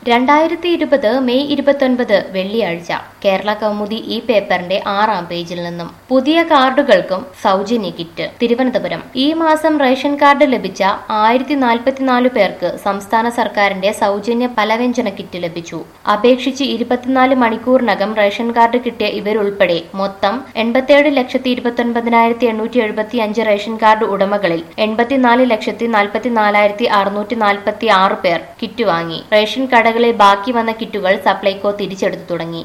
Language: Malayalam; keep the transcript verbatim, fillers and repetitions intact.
രണ്ടായിരത്തി ഇരുപത് മെയ് ഇരുപത്തൊൻപത് വെള്ളിയാഴ്ച കേരള കൗമുദി ഈ പേപ്പറിന്റെ ആറാം പേജിൽ നിന്നും പുതിയ കാർഡുകൾക്കും സൗജന്യ കിറ്റ്. തിരുവനന്തപുരം ഈ മാസം റേഷൻ കാർഡ് ലഭിച്ച ആയിരത്തി നാൽപ്പത്തിനാല് പേർക്ക് സംസ്ഥാന സർക്കാരിന്റെ സൗജന്യ പലവ്യഞ്ജന കിറ്റ് ലഭിച്ചു. അപേക്ഷിച്ച് ഇരുപത്തിനാല് മണിക്കൂറിനകം റേഷൻ കാർഡ് കിട്ടിയ ഇവരുൾപ്പെടെ മൊത്തം എൺപത്തിയേഴ് ലക്ഷത്തി ഇരുപത്തൊൻപതിനായിരത്തി എണ്ണൂറ്റി എഴുപത്തി അഞ്ച് റേഷൻ കാർഡ് ഉടമകളിൽ എൺപത്തിനാല് ലക്ഷത്തി നാൽപ്പത്തിനാലായിരത്തി അറുന്നൂറ്റി നാൽപ്പത്തി ആറ് പേർ കിറ്റ് വാങ്ങി. റേഷൻ കടകളിൽ ബാക്കി വന്ന കിറ്റുകൾ സപ്ലൈകോ തിരിച്ചെടുത്തു തുടങ്ങി.